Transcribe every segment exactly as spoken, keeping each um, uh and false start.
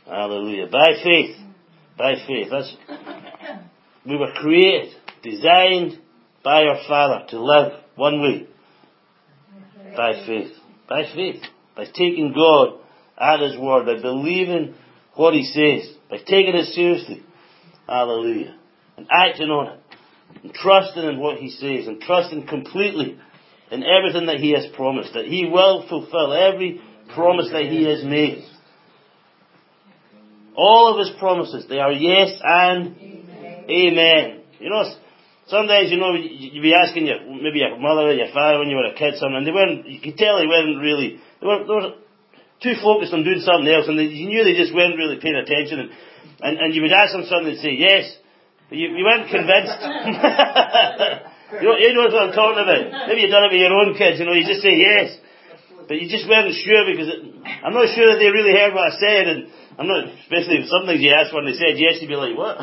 Hallelujah. By faith. By faith. That's, we were created, designed by our Father to live one way. By faith. By faith. By taking God at His word. By believing what He says. By taking it seriously. Hallelujah. And acting on it. And trusting in what He says. And trusting completely in everything that He has promised. That He will fulfill every promise that He has made. All of His promises, they are yes and amen. Amen. You know, sometimes, you know, you'd be asking your, maybe your mother or your father when you were a kid something, and they weren't, you could tell they weren't really, they were, they were too focused on doing something else, and they, you knew they just weren't really paying attention, and, and, and you would ask them something, they'd say yes, but you, you weren't convinced. you, know, you know what I'm talking about. Maybe you've done it with your own kids, you know, you just say yes, but you just weren't sure, because it, I'm not sure that they really heard what I said, and I'm not, especially if some things you ask when they said yes, you'd be like, what?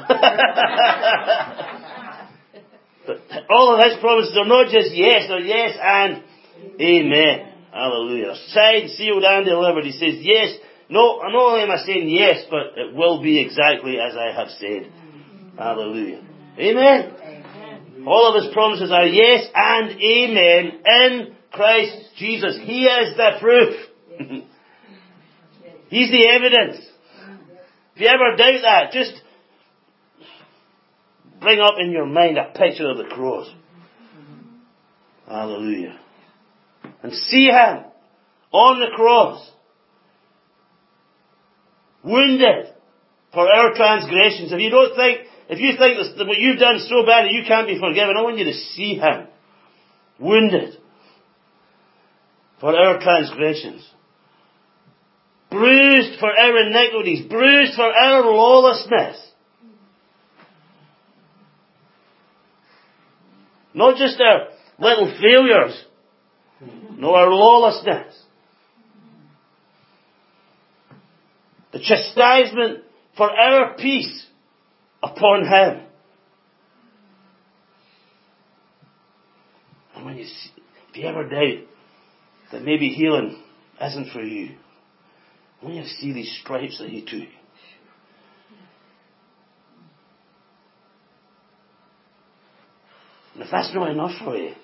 But all of His promises are not just yes, they're yes and amen. Hallelujah. Signed, sealed and delivered. He says yes. No, not only am I saying yes, but it will be exactly as I have said. Hallelujah. Amen. Amen. All of His promises are yes and amen in Christ Jesus. He is the proof. He's the evidence. If you ever doubt that, just bring up in your mind a picture of the cross. Hallelujah. And see Him on the cross, wounded for our transgressions. If you don't think, if you think that what you've done so bad that you can't be forgiven, I want you to see Him wounded for our transgressions. Bruised for our iniquities. Bruised for our lawlessness. Not just our little failures. No, our lawlessness. The chastisement for our peace upon Him. And when you see, if you ever doubt that maybe healing isn't for you, when you see these stripes that He took, and if that's not enough for you,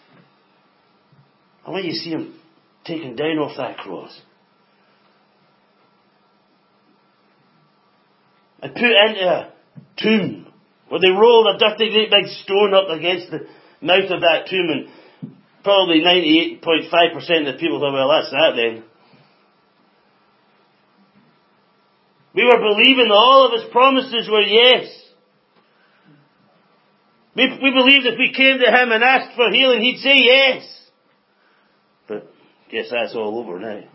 I want you to see Him taken down off that cross and put into a tomb where they rolled a dirty great big stone up against the mouth of that tomb, and probably ninety-eight point five percent of the people thought, well, that's that then. We were believing that all of His promises were yes. We, we believed if we came to Him and asked for healing, He'd say yes. But guess that's all over now.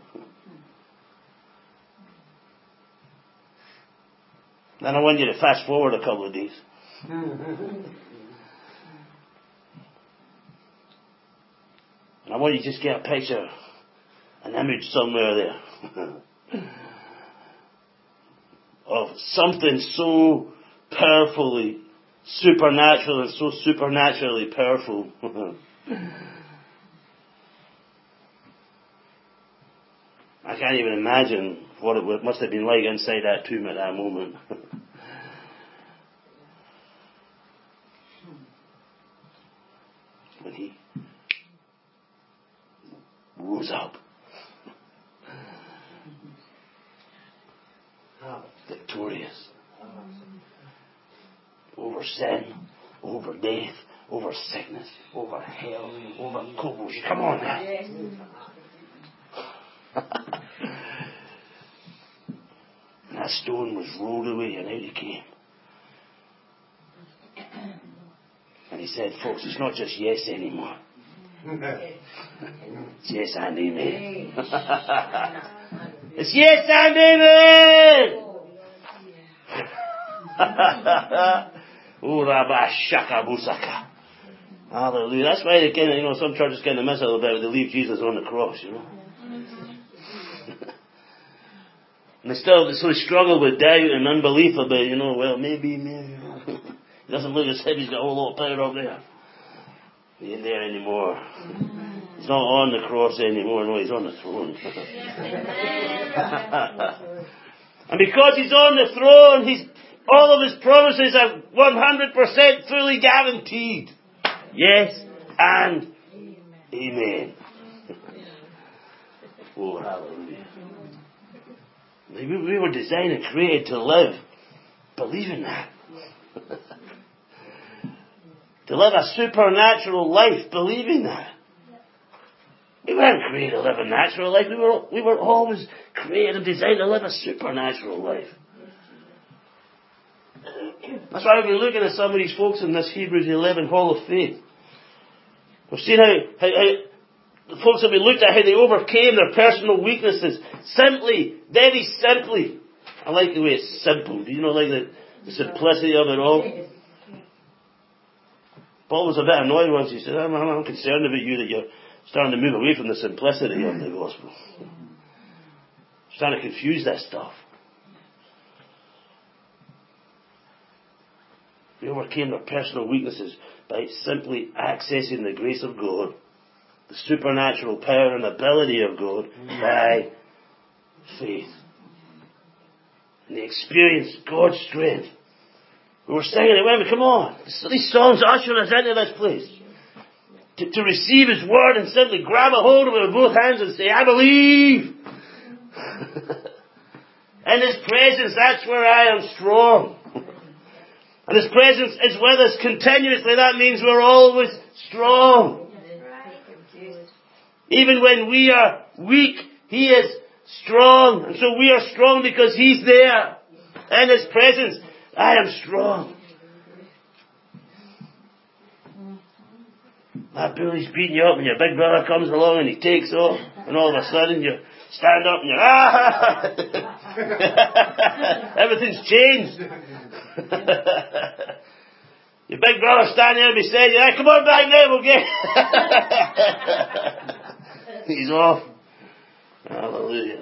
Then I want you to fast forward a couple of days. And I want you to just get a picture, an image somewhere there. Of something so powerfully supernatural and so supernaturally powerful. I can't even imagine what it must have been like inside that tomb at that moment. When He rose up. Victorious. Over sin, over death, over sickness, over hell, over cobbles. Come on now. And that stone was rolled away and out He came. And He said, folks, it's not just yes anymore. It's yes and amen. It's yes and amen. Oh, Rabba Shaka Busaka. Hallelujah. That's why they kind of, you know, some churches kind of miss a little bit when they leave Jesus on the cross, you know. And they still they sort of struggle with doubt and unbelief about, you know, well, maybe, maybe. It doesn't look as if He's got a whole lot of power up there. He ain't there anymore. He's not on the cross anymore. No, He's on the throne. And because He's on the throne, He's, all of His promises are one hundred percent fully guaranteed. Yes and amen. Oh, hallelujah. We, we were designed and created to live believing that. To live a supernatural life believing that. We weren't created to live a natural life. We were, we were always created and designed to live a supernatural life. That's why we've been looking at some of these folks in this Hebrews eleven Hall of Faith. We've seen how, how, how the folks that we looked at, how they overcame their personal weaknesses. Simply, very simply. I like the way it's simple. Do you know, like the, the simplicity of it all? Paul was a bit annoyed once. He said, I'm, I'm concerned about you that you're starting to move away from the simplicity of the gospel. It's trying to confuse that stuff. We overcame their personal weaknesses by simply accessing the grace of God, the supernatural power and ability of God by faith. And they experienced God's strength. We were singing it, well, come on. These songs usher us into this place. To, to receive His word and simply grab a hold of it with both hands and say, I believe. In His presence, that's where I am strong. And His presence is with us continuously. That means we're always strong. Even when we are weak, He is strong. And so we are strong because He's there. In His presence, I am strong. That bully's beating you up and your big brother comes along and he takes off. And all of a sudden you stand up and you're, ah! Everything's changed. Your big brother standing there beside you, ah, come on back now, we'll get He's off. Hallelujah.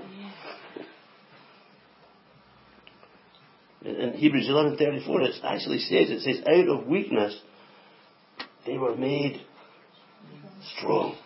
In Hebrews eleven thirty-four it actually says, it says, out of weakness they were made strong.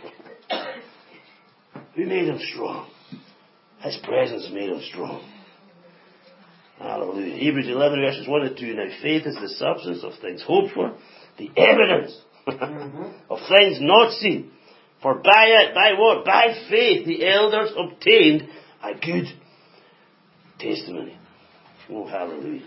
Who made them strong? His presence made them strong. Hallelujah. Hebrews eleven verses one and two. Now faith is the substance of things hoped for, the evidence of things not seen. For by it, by what? By faith the elders obtained a good testimony. Oh, hallelujah.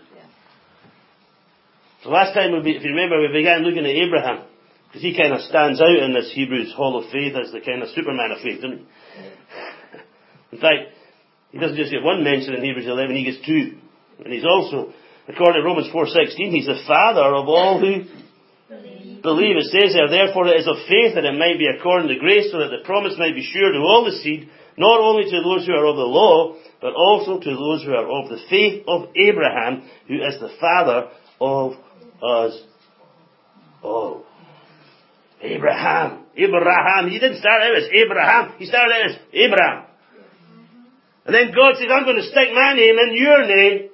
So last time, we, if you remember, we began looking at Abraham. Because he kind of stands out in this Hebrews Hall of Faith as the kind of Superman of faith, doesn't he? In fact, he doesn't just get one mention in Hebrews eleven, he gets two. And he's also, according to Romans four sixteen, he's the father of all who believe. believe. It says there, therefore it is of faith that it might be according to grace, so that the promise might be sure to all the seed, not only to those who are of the law, but also to those who are of the faith of Abraham, who is the father of us all. Abraham. Abraham. He didn't start out as Abraham. He started out as Abraham. And then God said, I'm going to stick my name in your name.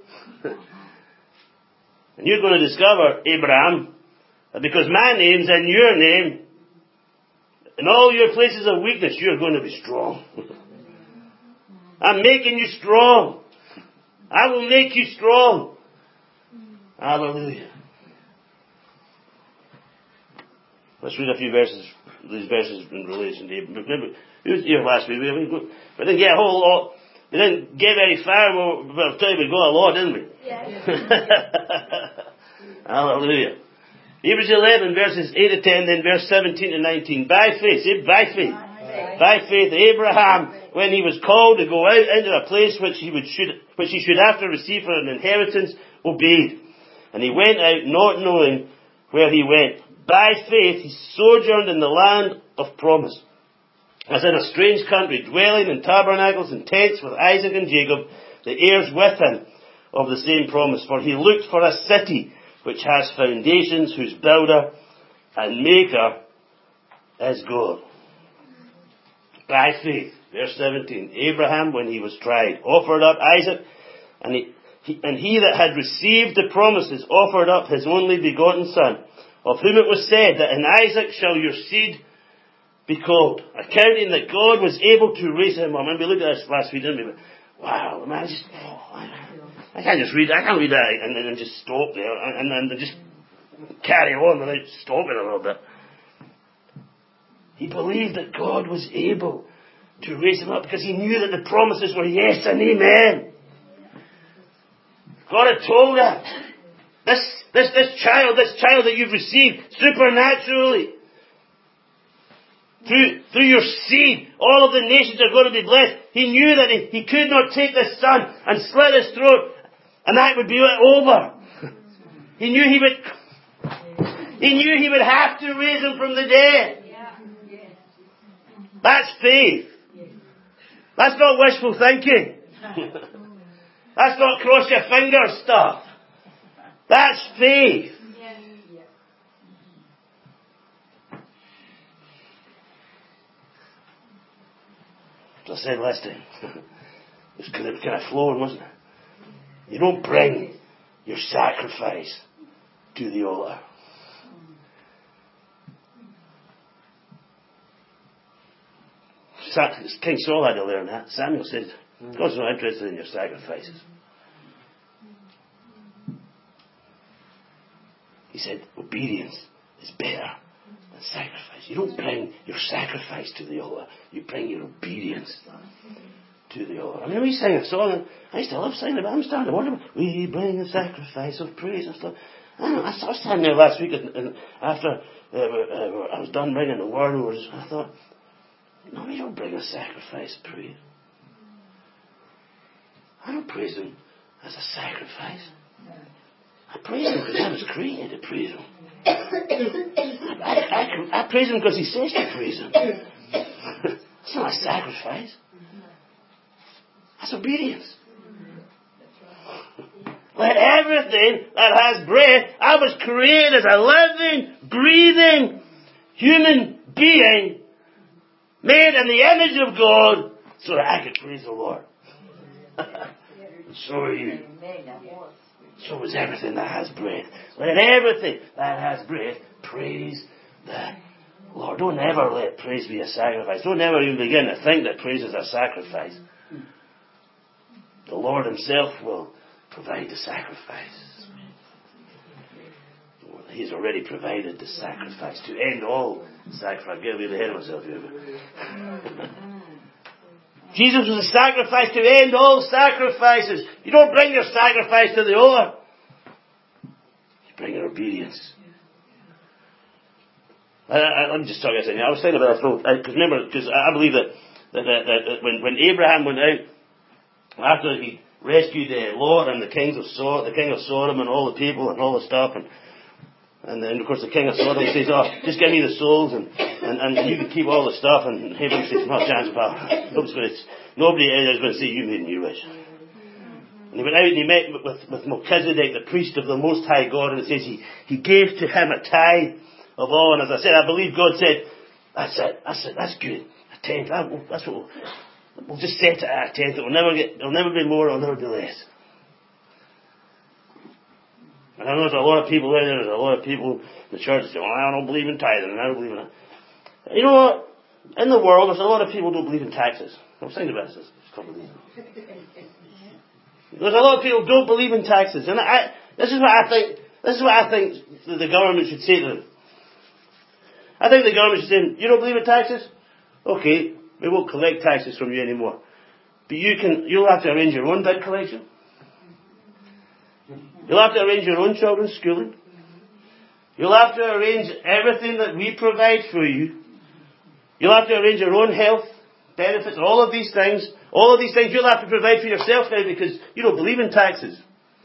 And you're going to discover, Abraham, that because my name's in your name, in all your places of weakness, you're going to be strong. I'm making you strong. I will make you strong. Hallelujah. Let's read a few verses, these verses in relation to Abraham. Remember, who was here last week? We didn't get a whole lot. We didn't get very far. Well, time we got a lot, didn't we? Yeah. Hallelujah. Hebrews eleven, verses eight to ten, then verse seventeen to nineteen. By faith, say, by faith. By, by faith, Abraham, when he was called to go out into a place which he would should, which he should after receive for an inheritance, obeyed. And he went out not knowing where he went. By faith, he sojourned in the land of promise, as in a strange country, dwelling in tabernacles and tents with Isaac and Jacob, the heirs with him of the same promise. For he looked for a city which has foundations, whose builder and maker is God. By faith, verse seventeen, Abraham, when he was tried, offered up Isaac, and he, he, and he that had received the promises offered up his only begotten son, of whom it was said that in Isaac shall your seed be called, accounting that God was able to raise him up. And we looked at this last week, didn't we? wow, man, I just, oh, I, I can't just read, I can't read that and then just stop there and then just carry on without stopping a little bit. He believed that God was able to raise him up because he knew that the promises were yes and amen. God had told him, this, this, this child, this child that you've received supernaturally, through, through your seed, all of the nations are going to be blessed. He knew that he, he could not take this son and slit his throat and that would be it over. He knew he would, he knew he would have to raise him from the dead. That's faith. That's not wishful thinking. That's not cross your fingers stuff. That's faith. As I said last time, it was kind of, kind of flowing, wasn't it? You don't bring your sacrifice to the altar. King Saul had to learn that. Samuel said, God's not interested in your sacrifices. He said, obedience is better than sacrifice. You don't bring your sacrifice to the altar. You bring your obedience to the altar. I mean, we sang a song, I used to love singing it, but I'm starting to wonder, we bring a sacrifice of praise and stuff. I don't know, I was standing there last week and, and after uh, uh, I was done bringing the word over, I thought, no, we don't bring a sacrifice of praise. I don't praise him as a sacrifice. I praise him because I was created to praise him. I, I, I, I praise him because he says to praise him. It's not a sacrifice. That's obedience. Let everything that has breath, I was created as a living, breathing human being, made in the image of God, so that I could praise the Lord. And so are you. So is everything that has breath. Let everything that has breath praise the Lord. Don't ever let praise be a sacrifice. Don't ever even begin to think that praise is a sacrifice. The Lord himself will provide the sacrifice. He's already provided the sacrifice to end all sacrifice. I'm getting ahead of myself here. Jesus was a sacrifice to end all sacrifices. You don't bring your sacrifice to the altar. You bring your obedience. I, I, let me just tell you something. I was thinking about it, because remember, because I believe that, that, that, that when, when Abraham went out, after he rescued uh, Lot and the kings of Sodom, the king of Sodom and all the people and all the stuff, and And then, of course, the king of Sodom says, oh, just give me the souls and, and, and you can keep all the stuff. And Abraham says, no chance, pal. Nobody is going to say you made me rich. And he went out and he met with, with Melchizedek, the priest of the Most High God, and it says he, he gave to him a tithe of all. And as I said, I believe God said, that's it, that's it, that's good. A tenth, that, that's what we'll, we'll just set it at a tenth. It will never get, it'll never be more, it'll never be less. And I know there's a lot of people there, there's a lot of people in the church that say, well, I don't believe in tithing, and I don't believe in that. You know what? In the world, there's a lot of people who don't believe in taxes. I was thinking about this a couple of days ago. There's a lot of people who don't believe in taxes. And I, this is what I think, this is what I think the government should say to them. I think the government should say, you don't believe in taxes? Okay, we won't collect taxes from you anymore. But you can, you'll have to arrange your own debt collection. You'll have to arrange your own children's schooling. You'll have to arrange everything that we provide for you. You'll have to arrange your own health benefits, all of these things. All of these things you'll have to provide for yourself now because you don't believe in taxes.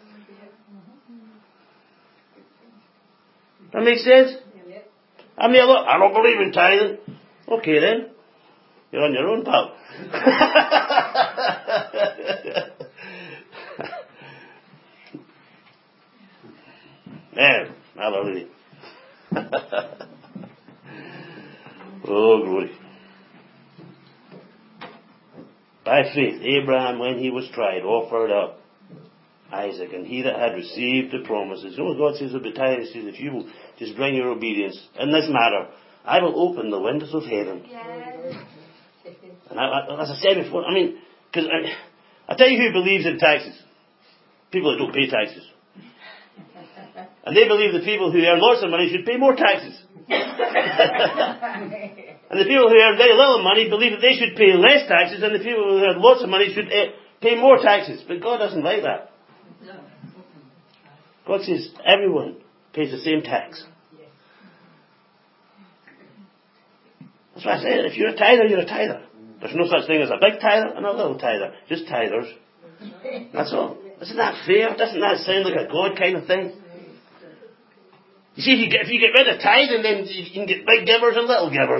That makes sense? I mean, look, I don't believe in tithing. Okay then. You're on your own, pal. There, hallelujah. Oh, glory. By faith, Abraham, when he was tried, offered up Isaac, and he that had received the promises. You know what God says about tithing? He says, if you will just bring your obedience in this matter, I will open the windows of heaven. Yes. And I, I, as I said before, I mean, because I tell you who believes in taxes. People that don't pay taxes. And they believe the people who earn lots of money should pay more taxes. And the people who earn very little money believe that they should pay less taxes, and the people who earn lots of money should uh, pay more taxes. But God doesn't like that. God says everyone pays the same tax. That's why I said, if you're a tither, you're a tither. There's no such thing as a big tither and a little tither. Just tithers. That's all. Isn't that fair? Doesn't that sound like a God kind of thing? You see, if you get, if you get rid of tithing, then you can get big givers and little givers.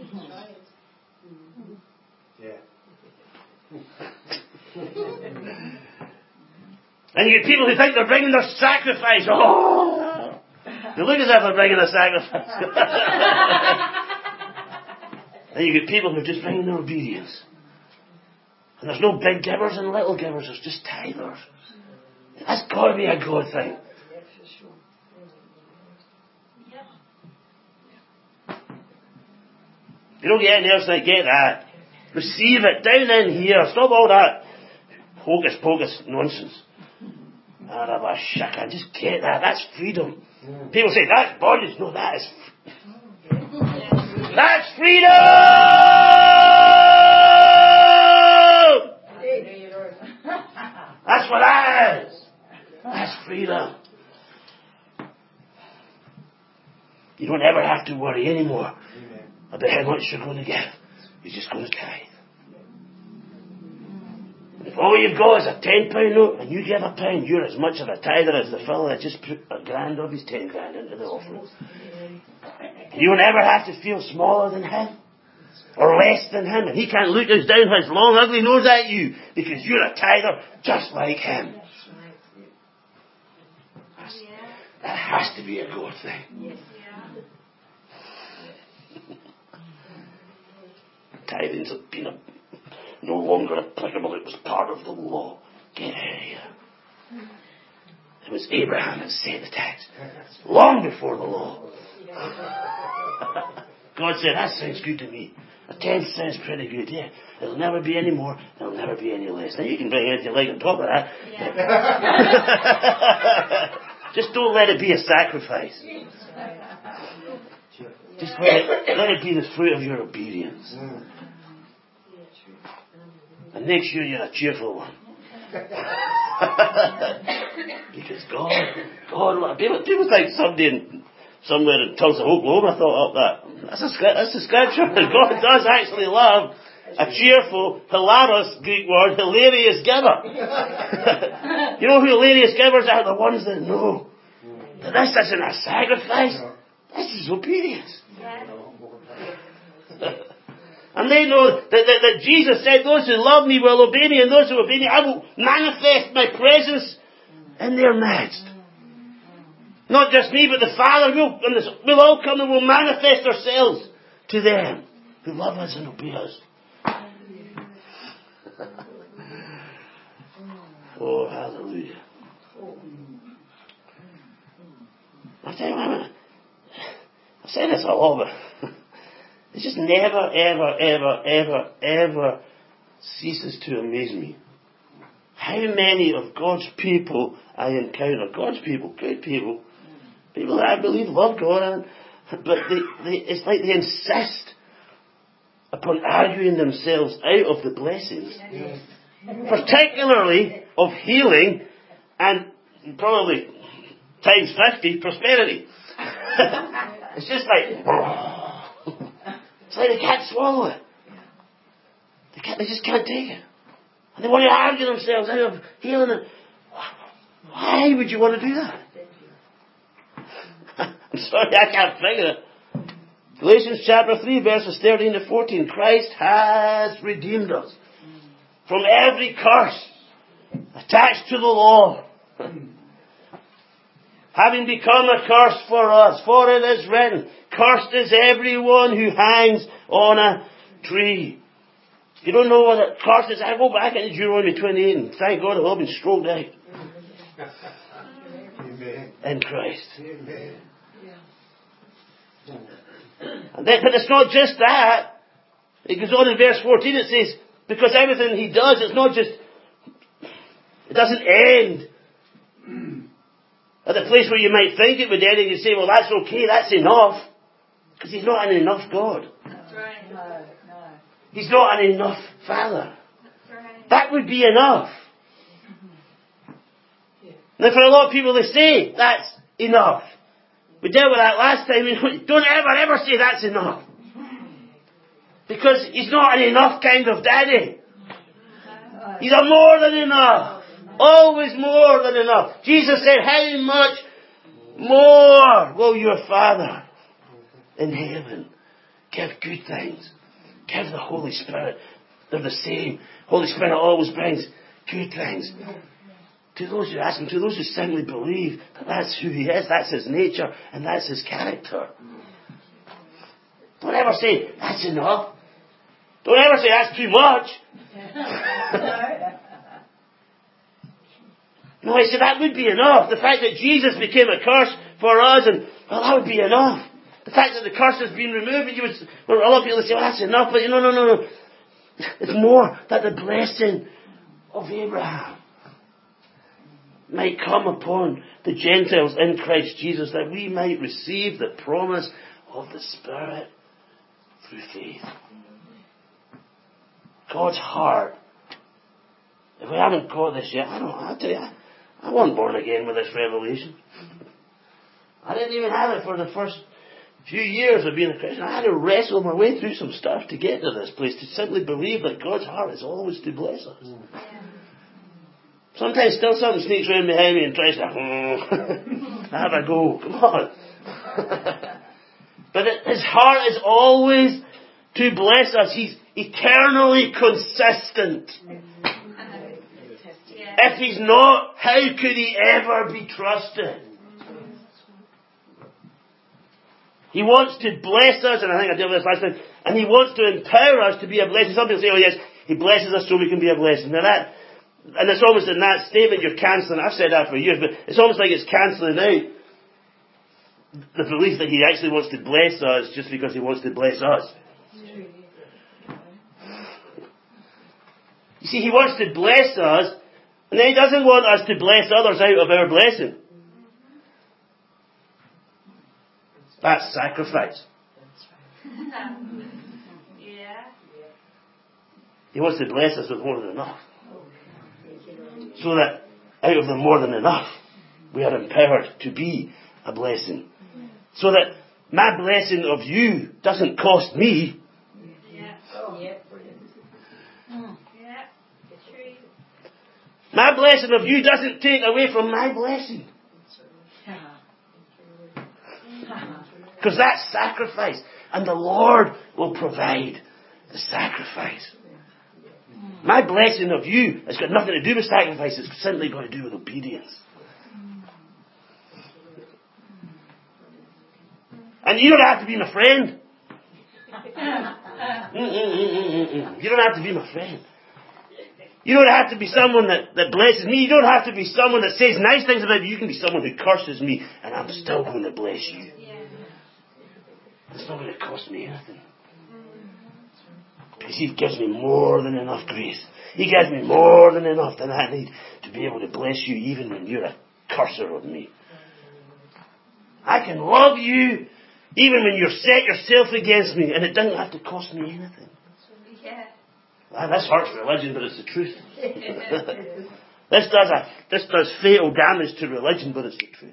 Yeah. And you get people who think they're bringing their sacrifice. Oh! They look as if they're bringing a sacrifice. And you get people who are just bringing their obedience. And there's no big givers and little givers. There's just tithers. That's got to be a God thing. You don't get anything else like get that. Receive it down in here. Stop all that hocus pocus nonsense. I just get that. That's freedom. People say that's bondage. No, that is that's freedom. That's what that is. That's freedom. You don't ever have to worry anymore about how much you're going to give. You're just going to tithe. If all you've got is a ten pound note and you give a pound, you're as much of a tither as the fellow that just put a grand of his ten grand into the offering. You won't ever have to feel smaller than him or less than him, and he can't look us down his long ugly nose at you because you're a tither just like him. That's, that has to be a God thing. Tithing's been a, no longer applicable. It was part of the law. Get out of here. It was Abraham that set the tax long before the law. God said, that sounds good to me. A tenth sounds pretty good. Yeah, there'll never be any more. There'll never be any less. Now you can bring anything you like on top of that. Yeah. Just don't let it be a sacrifice. Just let it, let it be the fruit of your obedience. And make sure you're a cheerful one. Because God, God, people, people think somebody in, somewhere in Tulsa, Oklahoma thought up that. That's a, that's a scripture. God does actually love a cheerful, hilarious, Greek word, hilarious giver. You know who hilarious givers are? The ones that know that this isn't a sacrifice. This is obedience. And they know that, that, that Jesus said, those who love me will obey me, and those who obey me, I will manifest my presence in their midst. Not just me, but the Father will, and this, we'll all come and we'll manifest ourselves to them who love us and obey us. Oh, hallelujah. I tell you what, I've said this a lot, but it just never, ever, ever, ever, ever ceases to amaze me. How many of God's people I encounter, God's people, good people, people that I believe love God, and, but they, they, it's like they insist upon arguing themselves out of the blessings, yes. Particularly of healing and probably times fifty prosperity. It's just like, it's like they can't swallow it. They, can't, they just can't take it. And they want to argue themselves out of healing it. Why would you want to do that? I'm sorry, I can't figure it. Galatians chapter three, verses thirteen to fourteen. Christ has redeemed us from every curse attached to the law, having become a curse for us. For it is written, cursed is everyone who hangs on a tree. If you don't know what a curse is, I go back into Deuteronomy twenty-eight and thank God I've all been stroked out. Amen. In Christ. Amen. And then, but it's not just that. It goes on in verse fourteen, it says, because everything he does, it's not just It doesn't end at the place where you might think it would end and you say, well, that's okay, that's enough. Because he's not an enough God. That's right. No, no. He's not an enough Father. That's right. That would be enough. Now for a lot of people they say, that's enough. We dealt with that last time. Don't ever, ever say that's enough. Because he's not an enough kind of daddy. He's a more than enough. Always more than enough. Jesus said, how much more will your Father in heaven give good things? Give the Holy Spirit. They're the same. Holy Spirit always brings good things. To those who ask Him, to those who simply believe that that's who He is, that's His nature, and that's His character. Don't ever say, that's enough. Don't ever say, that's too much. No, He said, that would be enough. The fact that Jesus became a curse for us, and, well, that would be enough. The fact that the curse has been removed, you would, well, a lot of people say, well, that's enough, but no, no, no, no. It's more that the blessing of Abraham might come upon the Gentiles in Christ Jesus, that we might receive the promise of the Spirit through faith. God's heart. If we haven't got this yet, I don't know, I'll tell you, I, I wasn't born again with this revelation. I didn't even have it for the first few years of being a Christian. I had to wrestle my way through some stuff to get to this place, to simply believe that God's heart is always to bless us. Sometimes still something sneaks around behind me and tries to, oh, have a go. Come on. But it, His heart is always to bless us. He's eternally consistent. If He's not, how could He ever be trusted? He wants to bless us, and I think I dealt with this last time, and He wants to empower us to be a blessing. Some people say, oh yes, He blesses us so we can be a blessing. Now that, and it's almost in that statement you're cancelling, I've said that for years, but it's almost like it's cancelling out the belief that He actually wants to bless us just because He wants to bless us. You see, He wants to bless us, and then He doesn't want us to bless others out of our blessing. That's sacrifice. Yeah. He wants to bless us with more than enough. So that out of the more than enough, we are empowered to be a blessing. So that my blessing of you doesn't cost me. Yeah. Oh, yeah. Yeah. True. My blessing of you doesn't take away from my blessing. Because that's sacrifice. And the Lord will provide the sacrifice. My blessing of you has got nothing to do with sacrifice. It's simply got to do with obedience. And you don't have to be my friend. Mm-mm-mm-mm-mm. You don't have to be my friend. You don't have to be someone that, that blesses me. You don't have to be someone that says nice things about me. You can be someone who curses me, and I'm still going to bless you. It's not going to cost me anything. Because He gives me more than enough grace. He gives me more than enough than I need to be able to bless you even when you're a curser of me. I can love you even when you're set yourself against me, and it doesn't have to cost me anything. Yeah. Well, this hurts religion, but it's the truth. this does a, this does fatal damage to religion, but it's the truth.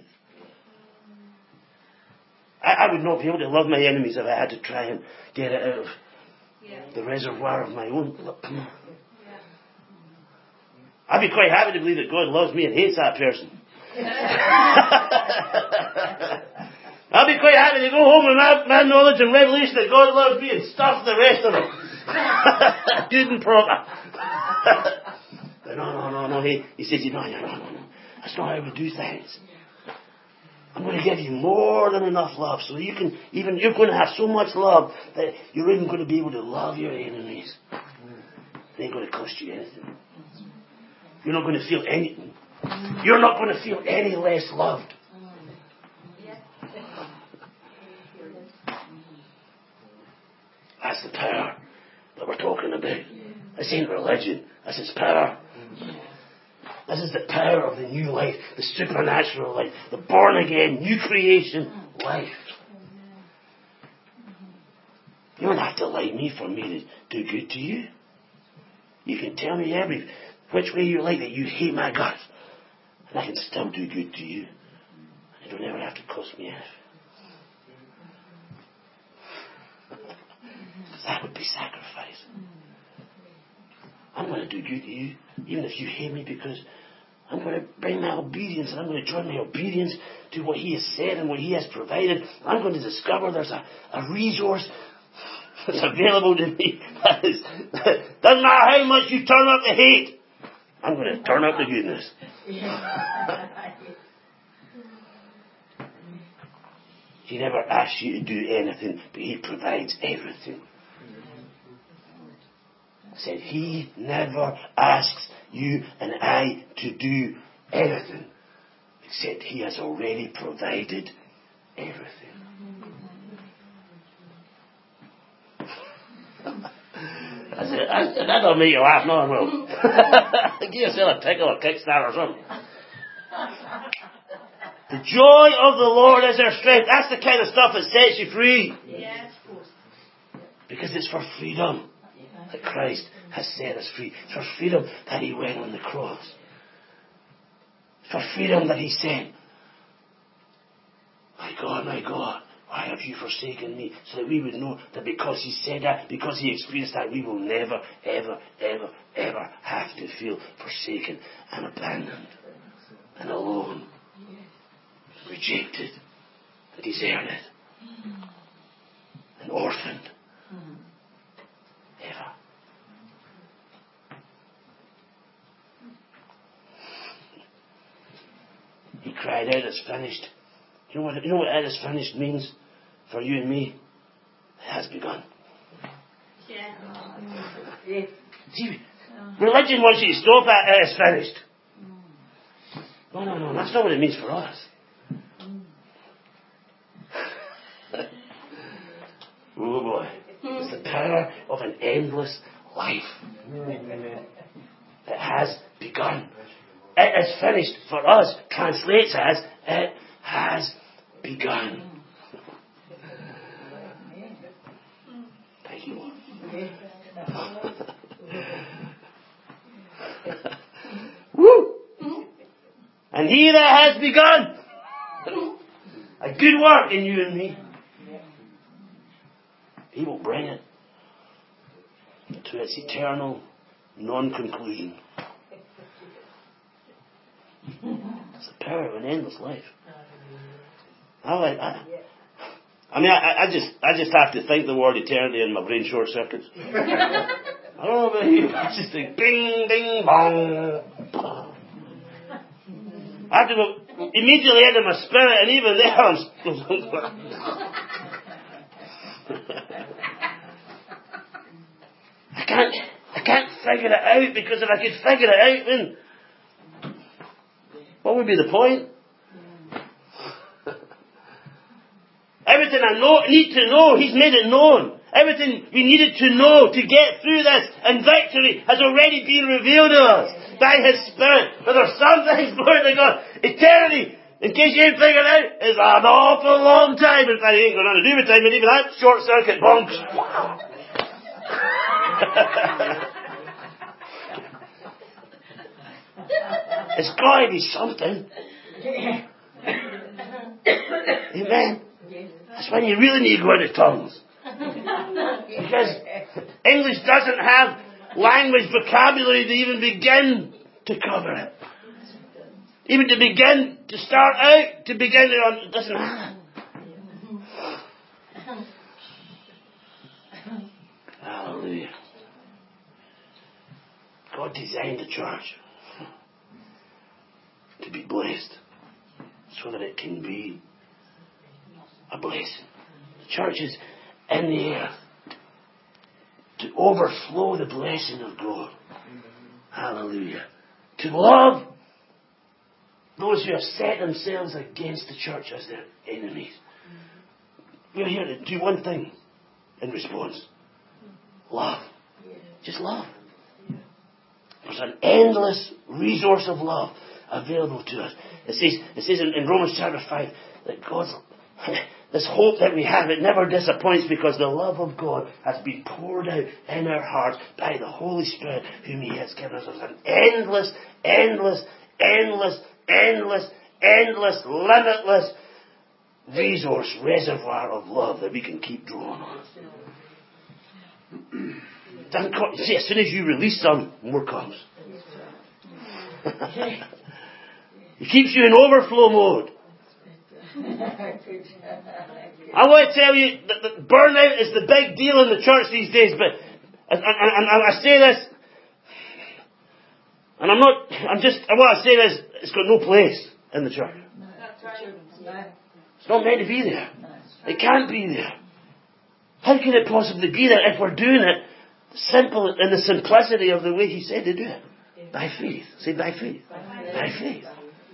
I, I would not be able to love my enemies if I had to try and get it out of yeah. the reservoir of my own. Look, come on. Yeah. I'd be quite happy to believe that God loves me and hates that person. I'll be quite happy to go home with my, my knowledge and revelation that God loves me and stuff the rest of them. Good and proper. But no, no, no, no. He, he says, no, no, no, no. That's not how we do things. I'm going to give you more than enough love. So you can, even, you're going to have so much love that you're even going to be able to love your enemies. It ain't going to cost you anything. You're not going to feel anything. You're not going to feel any less loved. That's the power that we're talking about. This ain't religion. This is power. This is the power of the new life, the supernatural life, the born again, new creation life. You don't have to like me for me to do good to you. You can tell me every which way you like that you hate my guts, and I can still do good to you. It don't ever have to cost me anything. Because that would be sacrifice. I'm going to do good to you, even if you hate me, because I'm going to bring my obedience, and I'm going to join my obedience to what He has said and what He has provided. I'm going to discover there's a, a resource that's available to me. That is, doesn't matter how much you turn up the hate, I'm going to turn up the goodness. He never asks you to do anything, but He provides everything. I said, He never asks you and I to do anything, except He has already provided everything. I said, I, that don't make you laugh, no, it will. Give yourself a tickle or kickstart or something. The joy of the Lord is our strength. That's the kind of stuff that sets you free. Yes. Because it's for freedom that Christ has set us free. It's for freedom that He went on the cross. It's for freedom that He said, my God, my God, why have you forsaken me? So that we would know that because He said that, because He experienced that, we will never, ever, ever, ever have to feel forsaken and abandoned and alone, rejected and deserted and orphaned. Ever. He cried out, it's finished. You know what, you know what it is finished means for you and me? It has begun. Yeah. See, religion wants you to stop at it is finished. No, no, no, that's not what it means for us. Oh boy. It's the power of an endless life. It has begun. It is finished for us. Translates as it has begun. Thank you, Lord. Woo! And He that has begun a good work in you and me, He will bring it to its eternal non-conclusion. It's the power of an endless life. I, I, I mean, I, I just, I just have to think the word eternity and my brain short circuits. I don't know about you. I just think, ding, ding, bong. I have to go immediately into my spirit, and even there, I'm. I can't, I can't figure it out, because if I could figure it out, then what would be the point? Everything I know, need to know, He's made it known. Everything we needed to know to get through this, and victory has already been revealed to us by His Spirit. But there's some things, glory to God, eternity, in case you ain't figured it out, is an awful long time. In fact, you ain't got nothing to do with time, but even that short circuit bonks. It's got to be something. Amen. That's when you really need to go into tongues. Because English doesn't have language vocabulary to even begin to cover it. Even to begin to start out, to begin to, it doesn't have it. Hallelujah. God designed the church to be blessed so that it can be a blessing. The church is in the earth to overflow the blessing of God. Hallelujah. To love those who have set themselves against the church as their enemies. We're here to do one thing in response. Love. Just love. There's an endless resource of love available to us. It says, it says in, in Romans chapter five that God's, this hope that we have, it never disappoints because the love of God has been poured out in our hearts by the Holy Spirit whom He has given us. There's an endless, endless, endless, endless, endless, limitless resource, reservoir of love that we can keep drawing on. See, as soon as you release some, more comes. It keeps you in overflow mode. I want to tell you that, that burnout is the big deal in the church these days, but and, and, and I say this, and I'm not, I'm just, I want to say this, it's got no place in the church. It's not meant to be there. It can't be there. How can it possibly be there if we're doing it simple in the simplicity of the way He said to do it? By faith. Say by faith. By faith.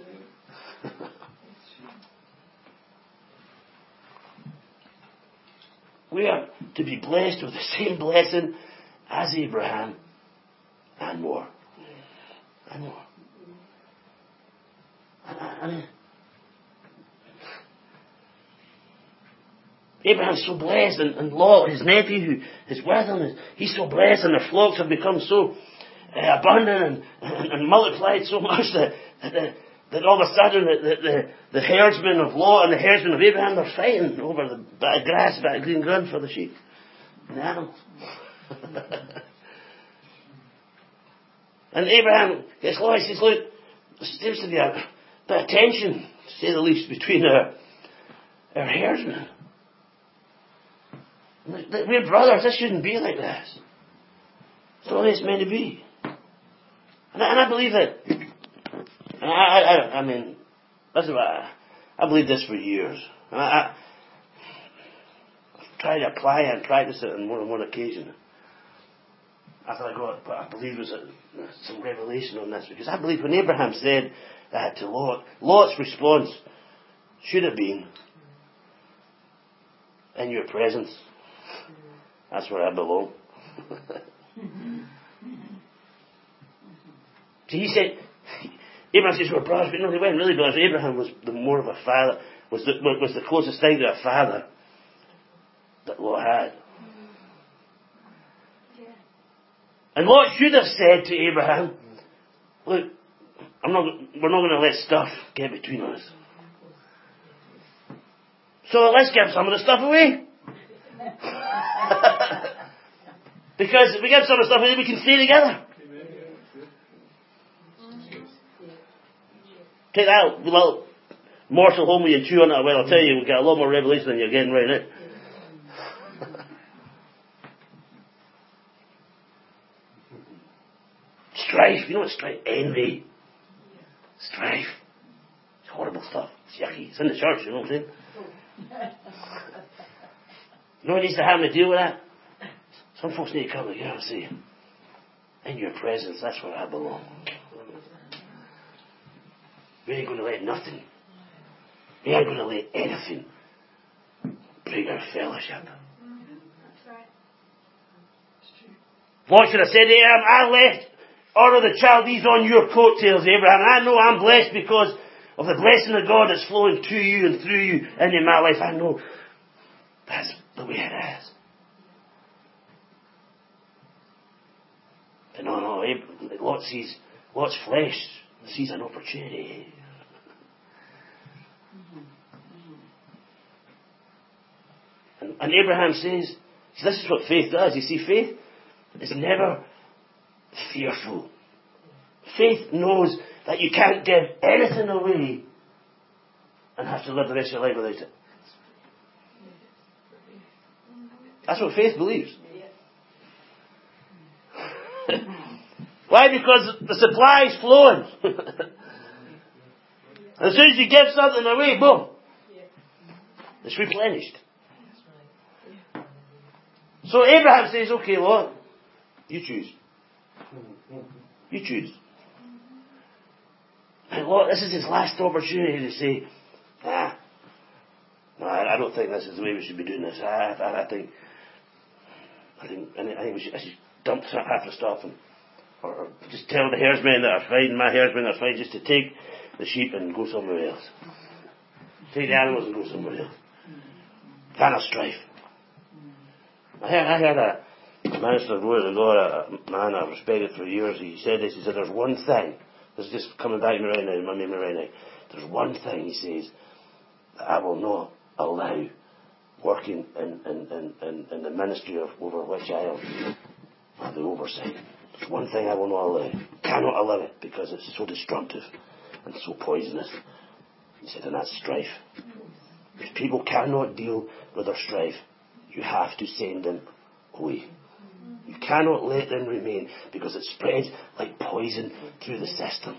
We are to be blessed with the same blessing as Abraham and more. And more. I mean, Abraham's so blessed, and, and Lot, his nephew who is with him, he's so blessed, and their flocks have become so uh, abundant and, and, and multiplied so much that, that, that all of a sudden the, the, the, the herdsmen of Lot and the herdsmen of Abraham are fighting over the bit of grass, bit of green ground for the sheep and the animals. And Abraham gets Lot, he says, look, there seems to be a bit of tension, to say the least, between our, our herdsmen. We're brothers, this shouldn't be like this. It's the way it's meant to be. And I, and I believe that, I, I, I mean, that's what I, I believe this for years. And I, I, I've tried to apply it and practice it on more than one occasion. After I got, but I believe there was a, some revelation on this, because I believe when Abraham said that to Lot, Lot's response should have been, in your presence, that's where I belong. See, he said, Abraham says we're brothers, but no, they weren't really brothers. Abraham was the more of a father, was the, was the closest thing to a father that Lot had. And Lot should have said to Abraham, look, I'm not, we're not going to let stuff get between us. So let's give some of the stuff away. Because if we give some of the stuff away, we can stay together. Take that little morsel home with you and chew on it. Well, I'll tell you, we'll get a lot more revelation than you're getting right now. Strife. You know what strife? Envy. Strife. It's horrible stuff. It's yucky. It's in the church, you know what I'm saying? You know what needs to happen to deal with that? Some folks need to come together and say, in your presence, that's where I belong. We ain't going to let nothing, we ain't going to let anything break our fellowship. That's right. What should I say to Abraham? I left all of the Chaldees on your coattails, Abraham. I know I'm blessed because of the blessing of God that's flowing to you and through you and in my life. I know that's the way it is. But no, no, Lot sees, Lot's flesh sees an opportunity. And, and Abraham says, see, this is what faith does. You see, faith is never fearful. Faith knows that you can't give anything away and have to live the rest of your life without it. That's what faith believes. Why? Because the supply is flowing. As soon as you give something away, boom, it's replenished. So Abraham says, okay, Lord, you choose. You choose. And Lord, this is his last opportunity to say, ah, no, I don't think this is the way we should be doing this. I, I, I think, I think, I think we should, I should dump half the stuff and Or, or just tell the herdsmen that are fighting, my herdsmen that are fighting, just to take the sheep and go somewhere else. Take the animals and go somewhere else. Kind of strife. I heard, I heard a, a minister of Word of God, a man I've respected for years, he said this, he said, there's one thing, this is just coming back to me right now, in my memory right now, there's one thing, he says, that I will not allow working in, in, in, in, in the ministry of over which I have, have the oversight. There's one thing I will not allow. Cannot allow it because it's so destructive and so poisonous. He said, and that's strife. If people cannot deal with their strife, you have to send them away. You cannot let them remain because it spreads like poison through the system.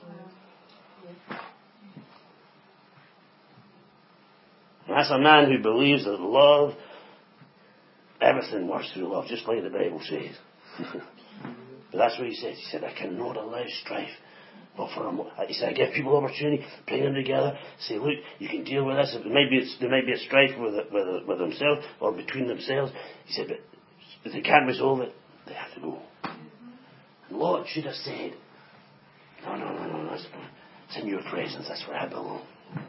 And that's a man who believes that love, everything works through love, just like the Bible says. But that's what he says. He said, I cannot allow strife. Not for a mo- he said, I give people opportunity, bring them together, say, look, you can deal with this. There might be, there might be a strife with, with, with themselves or between themselves. He said, but if they can't resolve it, they have to go. And Lot should have said, no, no, no, no, no, it's, it's in your presence, that's where I belong.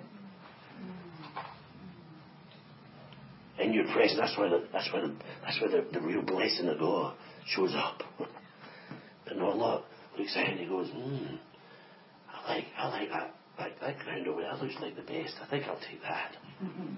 In your presence, that's where the, that's where the, that's where the, the real blessing of God shows up. But not Lot looks at it and he goes, hmm, I like, I like that, like that ground over there looks like the best. I think I'll take that. Mm-hmm.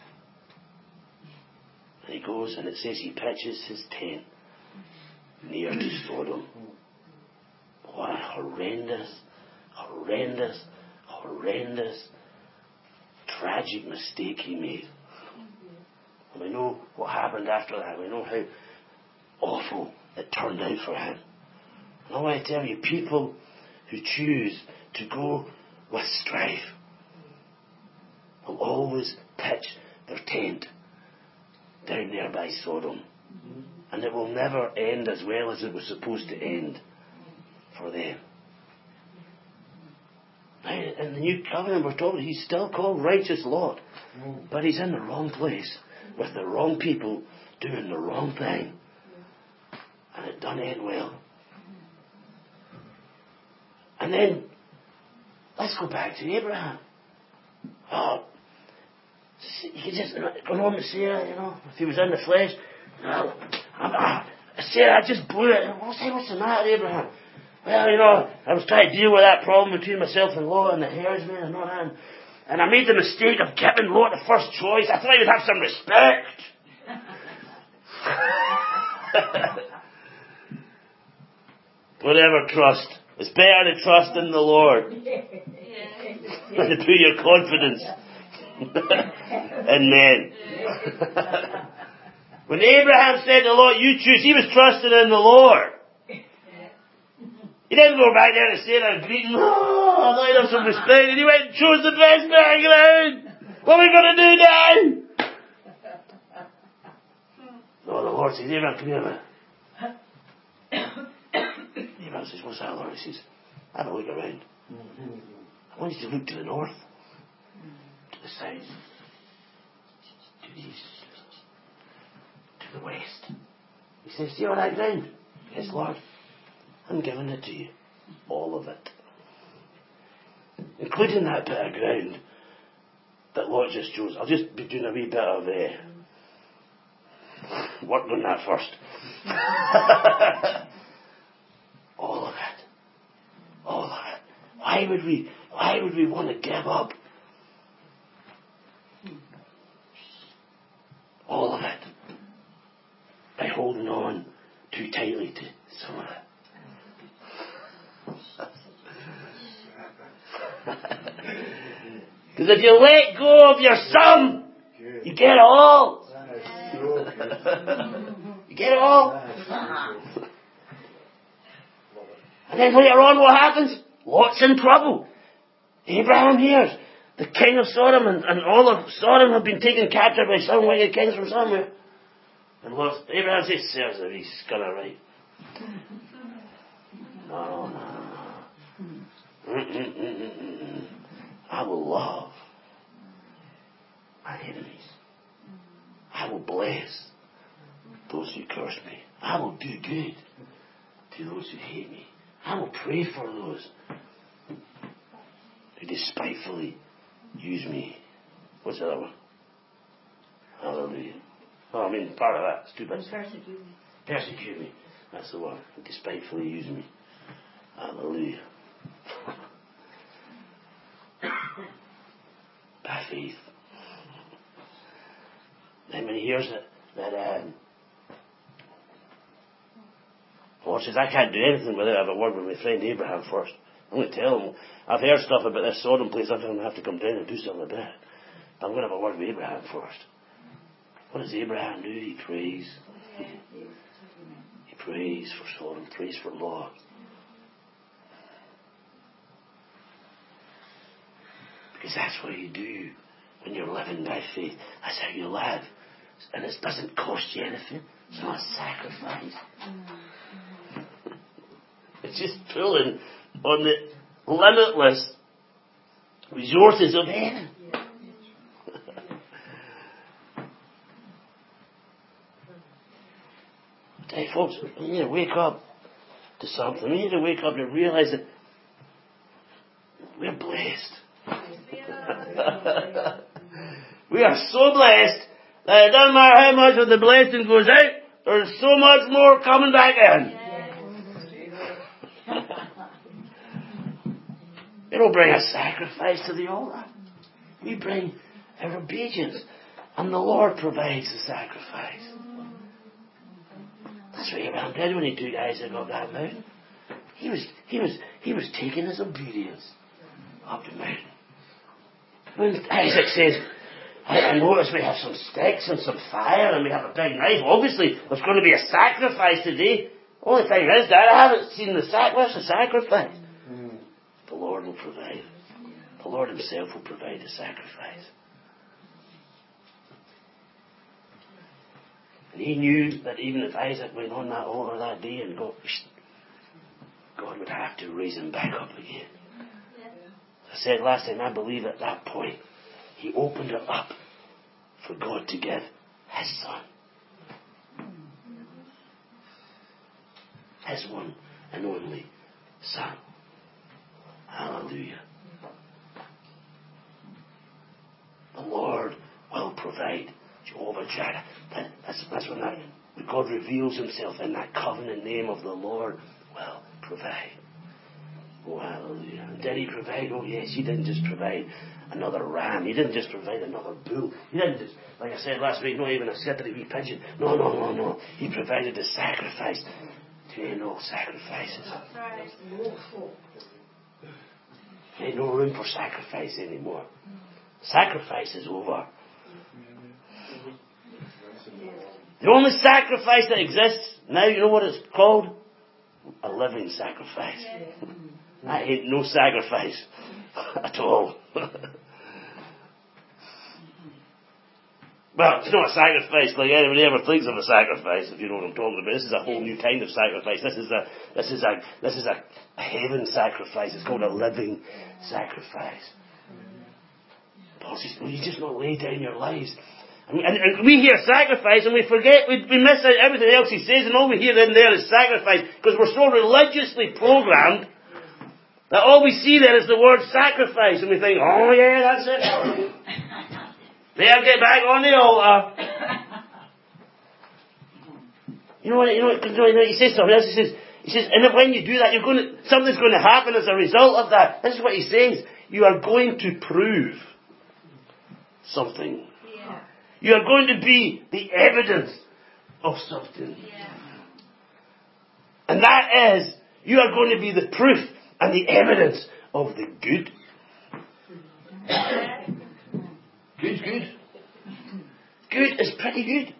And he goes and it says he pitches his tent near to Sodom. What a horrendous, horrendous, horrendous, tragic mistake he made. And we know what happened after that. We know how awful it turned out for him. And I want to tell you, people who choose to go with strife will always pitch their tent down there by Sodom. Mm-hmm. And it will never end as well as it was supposed to end for them. Now, in the New Covenant we're told he's still called righteous Lot, mm-hmm. but he's in the wrong place with the wrong people doing the wrong thing. And it doesn't end well. And then, let's go back to Abraham. Oh, you can just go home to Sarah, you know, if he was in the flesh. Oh, I, I, Sarah, I just blew it. What's, what's the matter, Abraham? Well, you know, I was trying to deal with that problem between myself and Lot and the herdsmen and all that. And, and I made the mistake of giving Lot the first choice. I thought he would have some respect. Whatever, trust. It's better to trust in the Lord than to put your confidence in men. When Abraham said to the Lord, you choose, he was trusting in the Lord. He didn't go back there to say that greeting, oh, I thought he'd have some respect, and he went and chose the best bit of ground. What are we going to do now? No, the Lord says, Abraham, come here a minute. Abraham says, what's that, Lord? He says, have a look around. I want you to look to the north, to the south, to the east, to the west. He says, see all that ground? Yes, Lord. I'm giving it to you. All of it. Including that bit of ground that Lot just chose. I'll just be doing a wee bit of uh, work on that first. All of it. All of it. Why would we, why would we want to give up all of it by holding on too tightly to some of it? Because if you let go of your some, you get it all. You get it all. And then later on what happens? Lot's in trouble. Abraham hears the king of Sodom and, and all of Sodom have been taken captive by some wicked kings from somewhere. And Lot, Abraham says, serves a wee sculler right. No, no, no. Mm-mm-mm-mm-mm. I will love my enemies. I will bless those who curse me. I will do good to to those who hate me. I will pray for those who despitefully use me. What's the other one? Hallelujah. Oh, I mean, part of that. It's two bits. Persecute me. Persecute me. That's the one. Who despitefully use me. Hallelujah. By faith. Then when he hears that, that um, Lord says, I can't do anything without having a word with my friend Abraham first. I'm going to tell him, I've heard stuff about this Sodom place, I'm going to have to come down and do something about it. But I'm going to have a word with Abraham first. What does Abraham do? He prays. He prays for Sodom, prays for Lot. Because that's what you do when you're living by faith. That's how you live. And it doesn't cost you anything. It's not a sacrifice. It's just pulling on the limitless resources of heaven. Hey folks, we need to wake up to something. We need to wake up and realize that we're blessed. We are so blessed that it doesn't matter how much of the blessing goes out, there's so much more coming back in. We don't bring a sacrifice to the altar. We bring our obedience. And the Lord provides the sacrifice. That's what Abraham did when he took Isaac up that mountain. He was, he was, he was taking his obedience up the mountain. When Isaac says, I, I notice we have some sticks and some fire and we have a big knife. Obviously, there's going to be a sacrifice today. Only thing is, Dad, I haven't seen the sacrifice. Where's the sacrifice? Mm. The Lord will provide. The Lord himself will provide the sacrifice. And he knew that even if Isaac went on that altar that day and got, God would have to raise him back up again. As I said last time, I believe at that point, he opened it up for God to give his son. His one and only son. Hallelujah. The Lord will provide. Jehovah Jireh. That, that's, that's when that, when God reveals himself in that covenant name of the Lord will provide. Oh, hallelujah. And did he provide? Oh, yes. He didn't just provide another ram. He didn't just provide another bull. He didn't just, like I said last week, not even a slippery wee pigeon. No, no, no, no. He provided a sacrifice to end all sacrifices. There ain't no room for sacrifice anymore. Sacrifice is over. The only sacrifice that exists now, you know what it's called? A living sacrifice. That ain't no sacrifice at all. Well, it's not a sacrifice like anybody ever thinks of a sacrifice, if you know what I'm talking about. This is a whole new kind of sacrifice. This is a this is a this is a, a heaven sacrifice. It's called a living sacrifice. Paul says, well, you just not lay down your lives. And, and, and we hear sacrifice and we forget, we, we miss out everything else he says, and all we hear in there is sacrifice, because we're so religiously programmed that all we see there is the word sacrifice, and we think, oh yeah, that's it. There, get back on the altar. You know what, you know what, you know, he says something else, he says, he says, and when you do that, you're going to, something's going to happen as a result of that. This is what he says. You are going to prove something. Yeah. You are going to be the evidence of something. Yeah. And that is, you are going to be the proof and the evidence of the good. Good, good. Good is pretty good.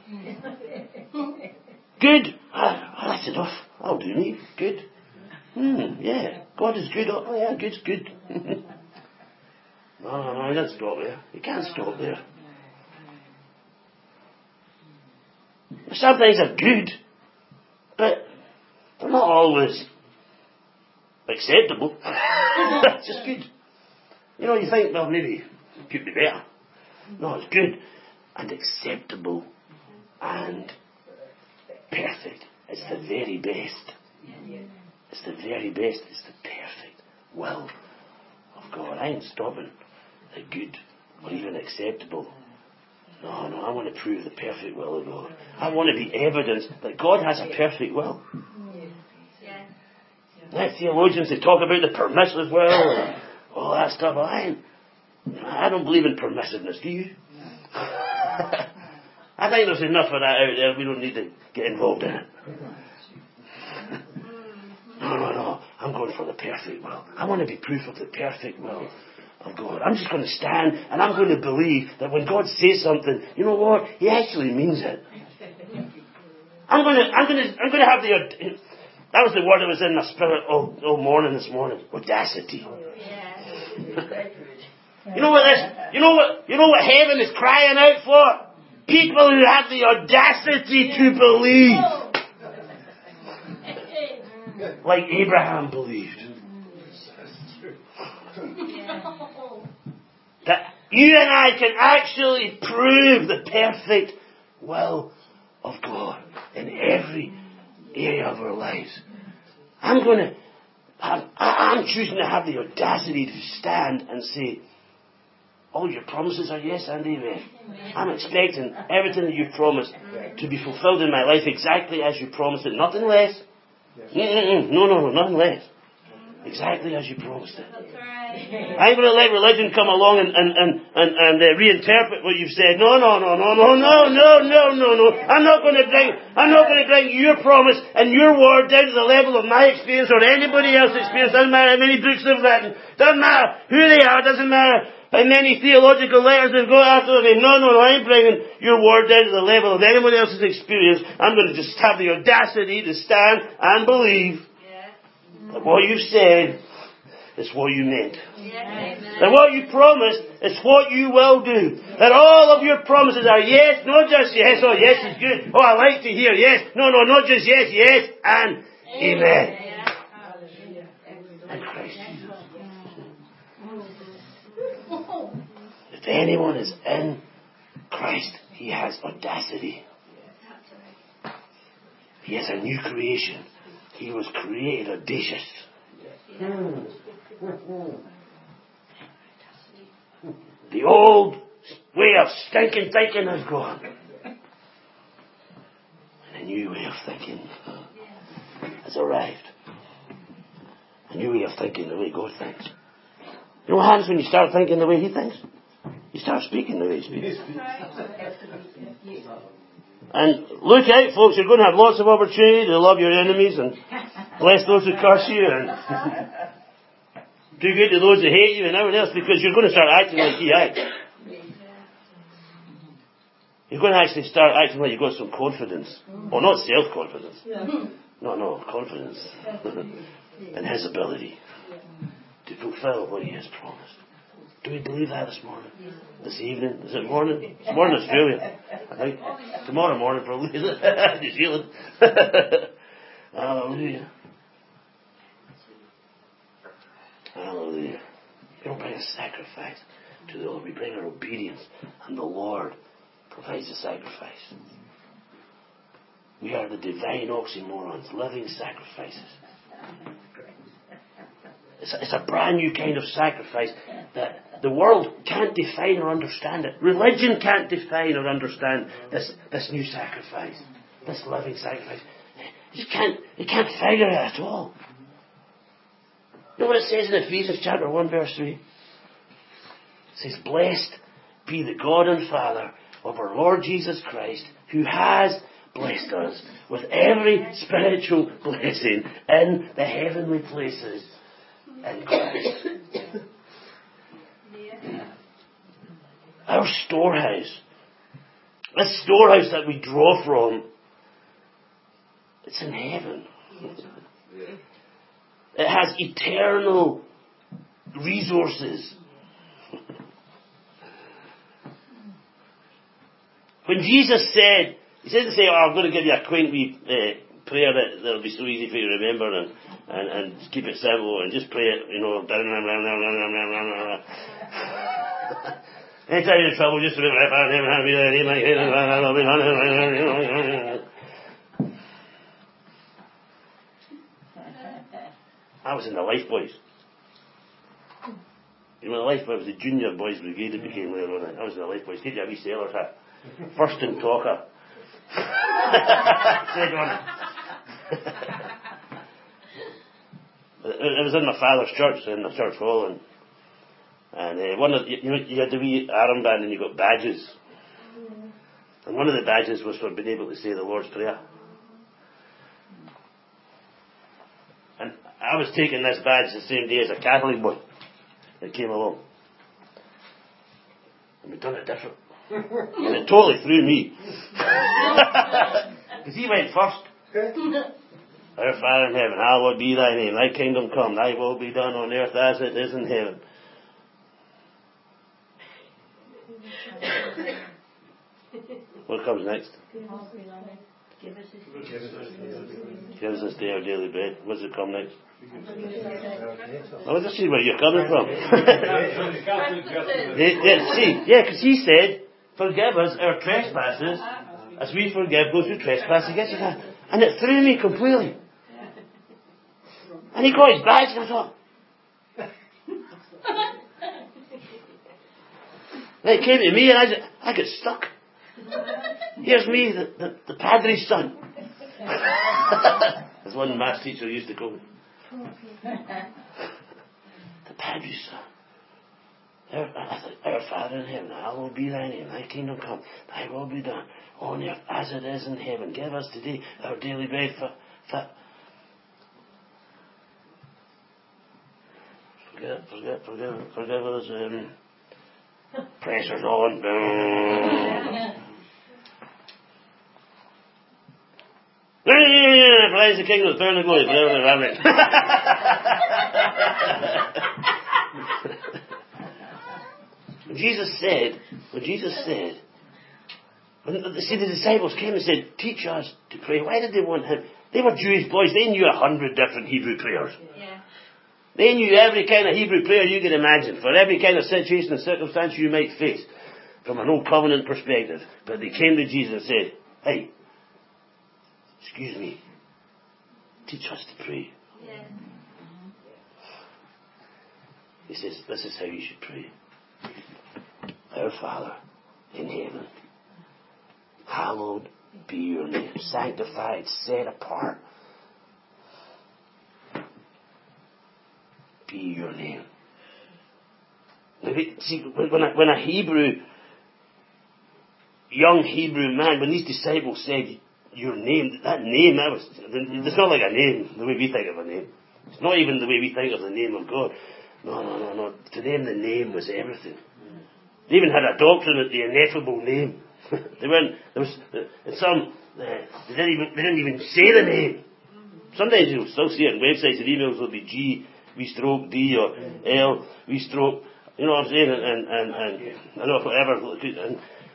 Good. Ah, oh, that's enough. I'll do me. Good. Hmm, yeah. God is good. Oh, yeah, good's good. No, no, no, he doesn't stop there. He can't stop there. Some things are good, but they're not always acceptable. It's just good. You know, you think, well, maybe it could be better. No, it's good and acceptable and perfect. It's the very best. It's the very best. It's the perfect will of God. I ain't stopping the good or even acceptable. No, no, I want to prove the perfect will of God. I want to be evidence that God has a perfect will. Now theologians, they talk about the permissive will and all that stuff. I ain't, I don't believe in permissiveness, do you? I think there's enough of that out there. We don't need to get involved in it. No, no, no. I'm going for the perfect will. I want to be proof of the perfect will of God. I'm just going to stand and I'm going to believe that when God says something, you know what? He actually means it. I'm going to, I'm going to, I'm going to have the, that was the word that was in my spirit all, all morning this morning. Audacity. You know what this, you know what, you know what heaven is crying out for? People who have the audacity to believe. Like Abraham believed. That you and I can actually prove the perfect will of God in every area of our lives. I'm going to, I'm, I'm choosing to have the audacity to stand and say, all your promises are yes and amen. I'm expecting everything that you've promised to be fulfilled in my life exactly as you promised it. Nothing less. Mm-mm-mm. No, no, no, nothing less. Exactly as you promised it. I ain't going to let religion come along and, and, and, and, and uh, reinterpret what you've said. No, no, no, no, no, no, no, no, no, no. I'm not going to bring, I'm not going to bring your promise and your word down to the level of my experience or anybody else's experience. Doesn't matter how many books they've written. Doesn't matter who they are. Doesn't matter how many theological letters they've got after them. No, no, no, I ain't bringing your word down to the level of anybody else's experience. I'm going to just have the audacity to stand and believe that what you've said is what you meant. Yeah. That what you promised is what you will do. That all of your promises are yes, not just yes. Oh, yes is good. Oh, I like to hear yes. No, no, not just yes, yes, and amen. Amen. And Christ Jesus. If anyone is in Christ, he has audacity. He is a new creation. He was created audacious. The old way of stinking thinking has gone. And a new way of thinking has arrived. A new way of thinking the way God thinks. You know what happens when you start thinking the way He thinks? You start speaking the way He speaks. And look out, folks, you're going to have lots of opportunity to love your enemies and bless those who curse you and do good to those who hate you and everything else, because you're going to start acting like He acts. You're going to actually start acting like you've got some confidence. Well, not self-confidence. No, no, confidence in His ability to fulfill what He has promised. Do we believe that this morning? This evening? Is it morning? It's morning in Australia, I think. Tomorrow morning probably, is it? New Zealand. Hallelujah. Hallelujah. We don't bring a sacrifice to the Lord. We bring our obedience, and the Lord provides the sacrifice. We are the divine oxymorons, living sacrifices. It's a, it's a brand new kind of sacrifice that the world can't define or understand it. Religion can't define or understand this, this new sacrifice, this living sacrifice. You can't, you can't figure it at all. You know what it says in Ephesians chapter one verse three? It says, "Blessed be the God and Father of our Lord Jesus Christ, who has blessed us with every spiritual blessing in the heavenly places in Christ." Our storehouse, this storehouse that we draw from, it's in heaven. It has eternal resources. When Jesus said, He didn't say, "Oh, I'm going to give you a quaint wee uh, prayer that that'll be so easy for you to remember and, and, and keep it simple and just pray it, you know, down, down, down, down, down, down, down, down." Anytime you're in trouble, just remember, I was in the Life Boys. You know, the Life Boys was the junior boys brigade that became later on. I was in the Life Boys. Did you have a wee sailor's hat? First in talker. Said on it. It was in my father's church, in the church hall, and and uh, one of the, you know, you had the wee armband and you got badges, and one of the badges was for being able to say the Lord's Prayer. And I was taking this badge the same day as a Catholic boy that came along, and we'd done it different, and it totally threw me because he went first. Our Father in heaven, hallowed be thy name. Thy kingdom come. Thy will be done on earth as it is in heaven. What comes next? Give us this Give us this day our daily bread. What does it come next? I want to see where you're coming from. yeah, yeah, see, yeah, because he said, forgive us our trespasses as we forgive those who trespass against us. And it threw me completely. And he got his badge and I thought, they came to me and I, just, I got stuck. Here's me, the, the, the padre's son. As one maths teacher used to call me. The padre's son. Our, I thought, our Father in heaven, hallowed be thy name, thy kingdom come, thy will be done on earth as it is in heaven. Give us today our daily bread. For, for forgive, forgive, forgive, forgive us. Um, pressure's on. Praise the kingdom, turn the glory, forever and ever. When Jesus said, when Jesus said, when, see, the disciples came and said, teach us to pray. Why did they want him? They were Jewish boys. They knew a hundred different Hebrew prayers. Yeah. They knew every kind of Hebrew prayer you could imagine, for every kind of situation and circumstance you might face, from an old covenant perspective. But they came to Jesus and said, hey, excuse me, teach us to pray. Yeah. He says, this is how you should pray. Our Father in heaven, hallowed be your name, sanctified, set apart. Be your name. Now, see, when a, when a Hebrew, young Hebrew man, when these disciples said your name, that name, that was, it's not like a name, the way we think of a name. It's not even the way we think of the name of God. No, no, no, no. To them the name was everything. They even had a doctrine at the ineffable name. They weren't, there was, in some, uh, they didn't even, they didn't even say the name. Sometimes you'll still see it on websites and emails will be G, V stroke D or L, V stroke, you know what I'm saying, and, and, and, and I don't know, whatever, and,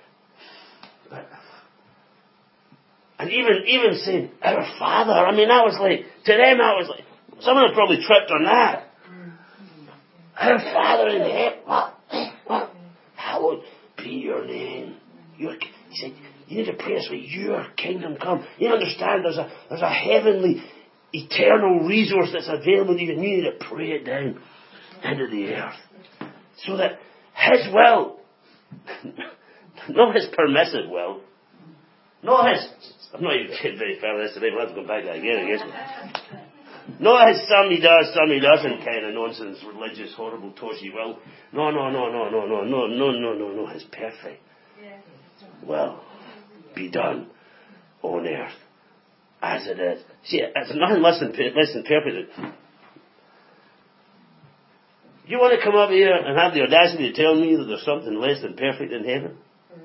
and even, even saying, our Father, I mean, that was like, to them that was like, someone had probably tripped on that. Our Father in heaven, what? What? Hallowed be your name. Your, he said, you need to pray this way, your kingdom come. You understand there's a, there's a heavenly, eternal resource that's available to you, and you need to pray it down into the earth. So that His will, not His permissive will, not His, I'm not even getting very far this today, but let's go back to that again, I guess. Not His some He does, some He doesn't kind of nonsense, religious, horrible, toshy will. No, no, no, no, no, no, no, no, no, no, no, His perfect will be done on earth as it is. See, it's nothing less than, less than perfect. You want to come up here and have the audacity to tell me that there's something less than perfect in heaven?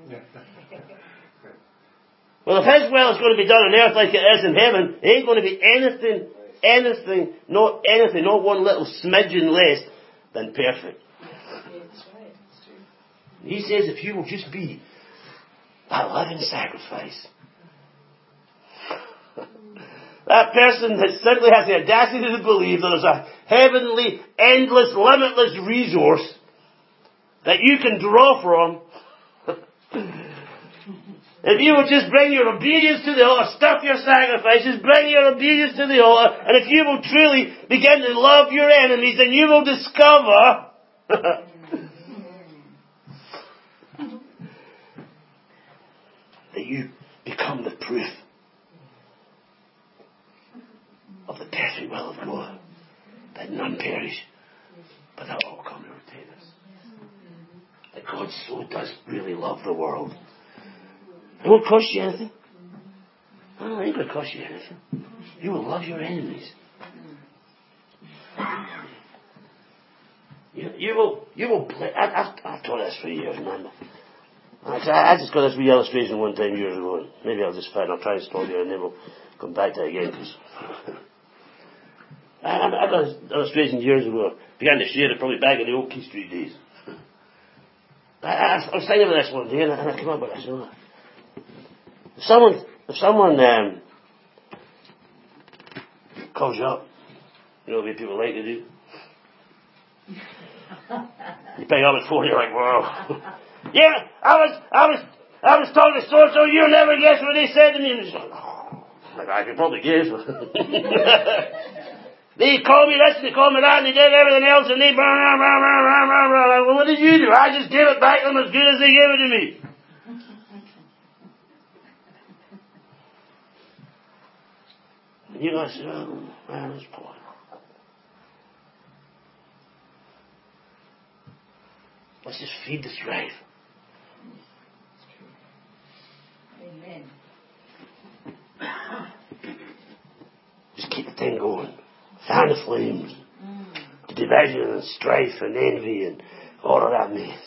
Well, if His will is going to be done on earth like it is in heaven, there ain't going to be anything, anything, not anything, not one little smidgen less than perfect. He says if you will just be a living sacrifice, that person that simply has the audacity to believe that there's a heavenly, endless, limitless resource that you can draw from, If you will just bring your obedience to the altar, stop your sacrifices, bring your obedience to the altar, and if you will truly begin to love your enemies, then you will discover that you become the proof of the perfect will of God, that none perish, but that all come to repentance. That God so does really love the world. It won't cost you anything. No, it ain't going to cost you anything. You will love your enemies. You, you will, you will play. I, I've, I've taught this for years, man. I, I just got this wee illustration one time years ago. Maybe I'll just find, I'll try and stop you and then we'll come back to it again. Cause I, I got this illustration years ago. Began to share it probably back in the old Key Street days. I, I, I was thinking of this one day and I, and I came up with this. You know. If someone, if someone um, calls you up, you know the way people like to do. You pick up the phone, you're like, wow. Yeah, I was, I was, I was talking to so-and-so, you'll never guess what they said to me. And he's like, oh, I could probably guess. They called me this and they called me that and they did everything else and they, blah, blah, blah, blah, blah, blah. Well, what did you do? I just gave it back to them as good as they gave it to me. And you guys say, oh, man, this boy. Let's just feed the strife. Amen. Just keep the thing going. Fan the flames. Mm. The division and strife and envy and all of that mess.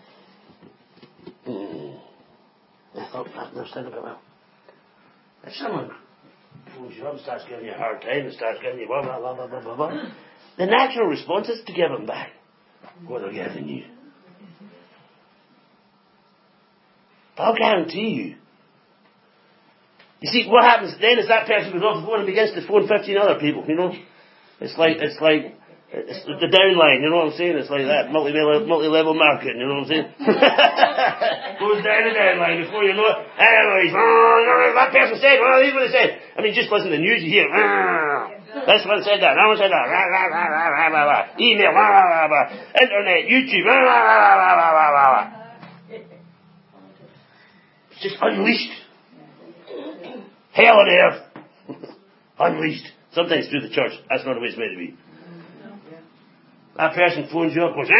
Mm. I thought, I was thinking about, well, if someone phones you up and starts giving you a hard time and starts giving you blah, blah, blah, blah, blah, blah, blah, the natural response is to give them back what they're giving you. But I'll guarantee you. You see, what happens then is that person goes off the phone and begins to phone fifteen other people, you know? It's like, it's like, it's the downline, you know what I'm saying? It's like that multi-level, multi-level marketing, you know what I'm saying? Goes down the downline before you know it. Anyways, oh, that person said, well, this is what they said. I mean, just listen to the news, you hear, oh, this one said that, that one said that, rah, rah, rah, rah, rah, rah, rah. Email, rah, rah, rah, rah. Internet, YouTube, rah, rah, rah, rah, rah, rah, rah, rah. It's just unleashed. Hell on earth. Unleashed. Sometimes through the church. That's not the way it's meant to be. That person phones you up and goes,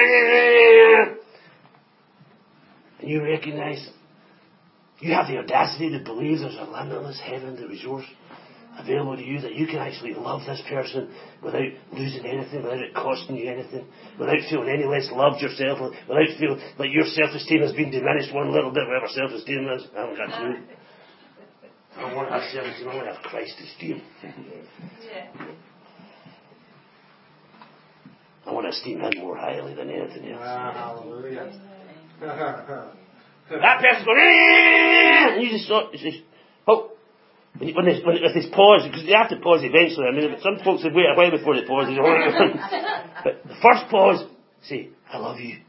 and you recognize you have the audacity to believe there's a limitless heaven, the resource available to you, that you can actually love this person without losing anything, without it costing you anything, without feeling any less loved yourself, without feeling like your self-esteem has been diminished one little bit, whatever self-esteem is. I haven't got a clue. I don't want to have self-esteem, I want to have Christ esteem. I want to esteem him more highly than anything else. Hallelujah. That person's going, eh, and you just stop, you say, oh, when, when, they, when if they pause, because they have to pause eventually. I mean, some folks have waited a while before they pause. But the first pause, say, I love you.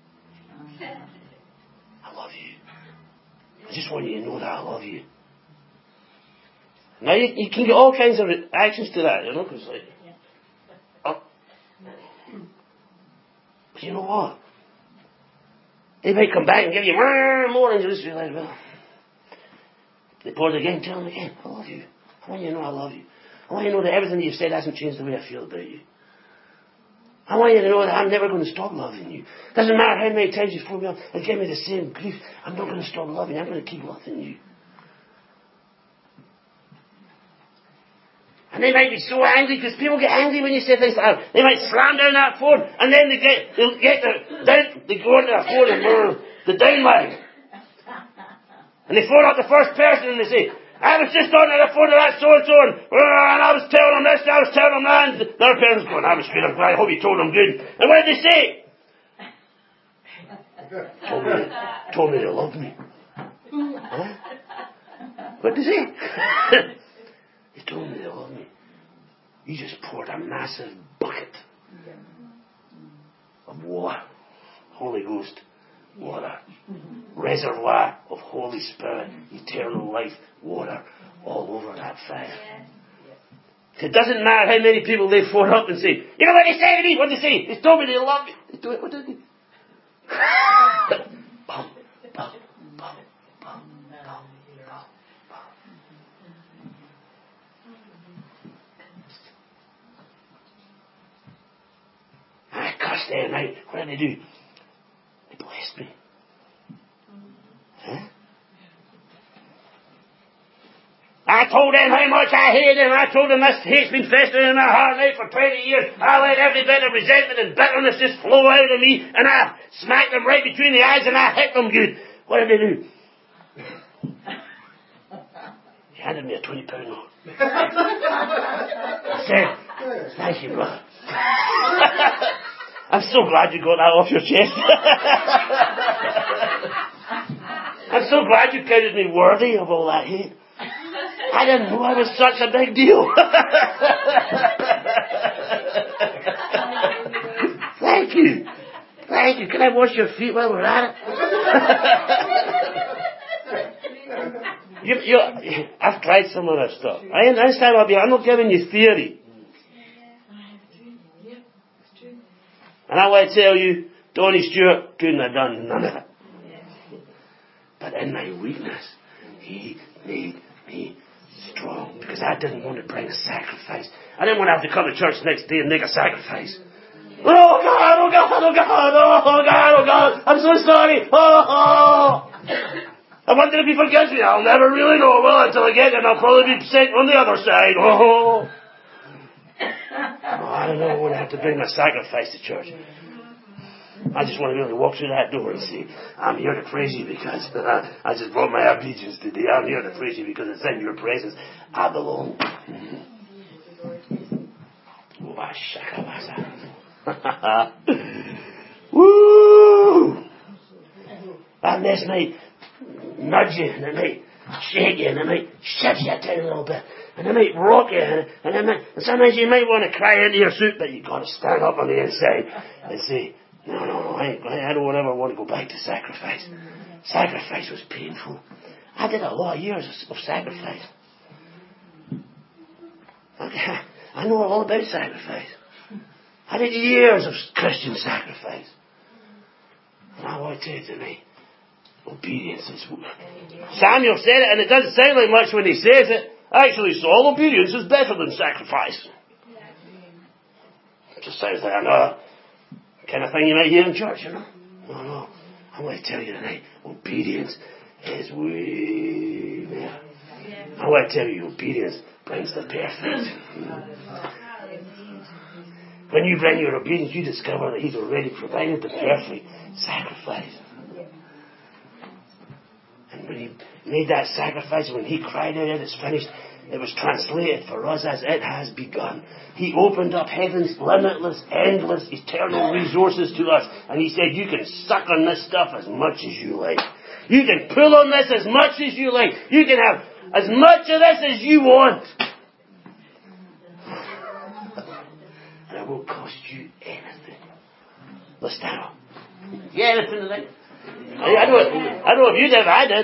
I love you. I just want you to know that I love you. Now, you, you can get all kinds of reactions to that, you know, because like, oh. But you know what? They might come back and give you more, and you just realize, well, they pause again, tell them again, I love you. I want you to know I love you. I want you to know that everything you've said hasn't changed the way I feel about you. I want you to know that I'm never going to stop loving you. Doesn't matter how many times you phone me up and give me the same grief, I'm not going to stop loving you. I'm going to keep loving you. And they might be so angry, because people get angry when you say things like that. They might slam down that phone, and then they get, they'll get the, down, they go into that phone and uh, the downline. And they phone up the first person and they say, I was just on the phone to that so-and-so, and, uh, and I was telling them this, and I was telling them that, and the other person's going, I was good, I'm glad, I hope you told them good. And what did they say? told me, told me they loved me. Huh? What did they say? They told me they loved me. You just poured a massive bucket of water, Holy Ghost, water. Reservoir of Holy Spirit, eternal life, water, all over that fire. It doesn't matter how many people they phone up and say, you know what they say to me? What did they say? They told me they love me. They do it. What did they? Bum, bum, bum, bum, bum, bum, bum. And I cussed them out. What did they do? They blessed me. Huh? I told them how much I hated them. I told them this hate's been festering in my heart now for twenty years. I let every bit of resentment and bitterness just flow out of me, and I smacked them right between the eyes and I hit them good. What did they do? He handed me a twenty pound note. I said, thank you, brother. I'm so glad you got that off your chest. I'm so glad you counted me worthy of all that hate. I didn't know I was such a big deal. Thank you. Thank you. Can I wash your feet while we're at it? you, you, I've tried some of that stuff. I understand. I'll be, I'm not giving you theory. And I want to tell you, Tony Stewart couldn't have done none of it. But in my weakness, he made me strong, because I didn't want to bring a sacrifice. I didn't want to have to come to church next day and make a sacrifice. Oh God, oh God, oh God, oh God, oh God, I'm so sorry. Oh, oh. I wonder if he forgives me. I'll never really know, will I, until I get there, and I'll probably be sent on the other side. Oh, oh I don't know when I have to bring my sacrifice to church. I just want to be able to walk through that door and say, I'm here to praise you because uh, I just brought my obedience today. I'm here to praise you because it's in your presence I belong. Woo! And this might nudge you, and it might shake you, and it might shift you down a little bit, and it might rock you, and, and, it might, and sometimes you might want to cry into your soup, but you've got to stand up on the inside and say, No, no, no, I, I don't ever want to go back to sacrifice. Sacrifice was painful. I did a lot of years of, of sacrifice. Okay, I know all about sacrifice. I did years of Christian sacrifice. And I want to tell you tonight, obedience is... Samuel said it, and it doesn't sound like much when he says it. Actually, Saul, obedience is better than sacrifice. It just sounds like another kind of thing you might hear in church, you know. No, no. I want to tell you tonight, obedience is way better. I want to tell you, obedience brings the perfect. When you bring your obedience, you discover that He's already provided the perfect sacrifice. And when He made that sacrifice, when He cried out, it is finished, it was translated for us as it has begun. He opened up heaven's limitless, endless, eternal resources to us. And He said, you can suck on this stuff as much as you like. You can pull on this as much as you like. You can have as much of this as you want. And it won't cost you anything. Let's stand up. Yeah, anything tonight. I, I, don't, I don't know if you did, but I did.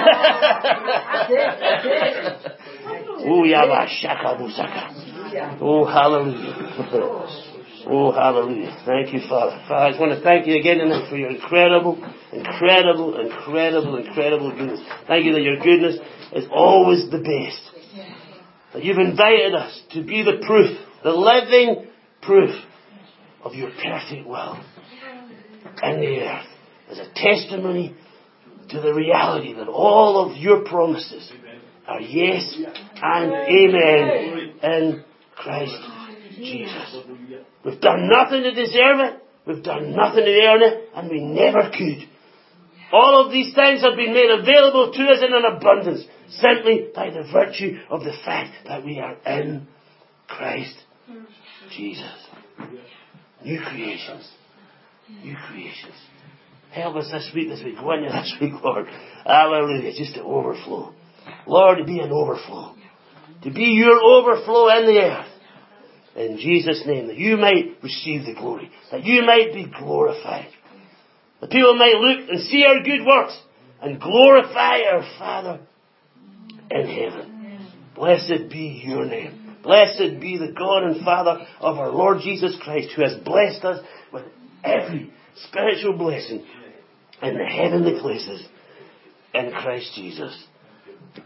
Oh, Yabba Shaka Busaka. Oh, hallelujah. Oh, hallelujah. Thank you, Father. Father, I just want to thank you again tonight for your incredible, incredible, incredible, incredible goodness. Thank you that your goodness is always the best. That you've invited us to be the proof, the living proof of your perfect will in the earth. As a testimony to the reality that all of your promises are yes and amen in Christ Jesus. We've done nothing to deserve it. We've done nothing to earn it. And we never could. All of these things have been made available to us in an abundance, simply by the virtue of the fact that we are in Christ Jesus. New creations. New creations. Help us this week as we go into this week, Lord. Hallelujah. Just to overflow. Lord, to be an overflow. To be your overflow in the earth. In Jesus' name. That you might receive the glory. That you might be glorified. that people might look and see our good works and glorify our Father in heaven. Blessed be your name. Blessed be the God and Father of our Lord Jesus Christ, who has blessed us with every spiritual blessing in the heavenly places in Christ Jesus.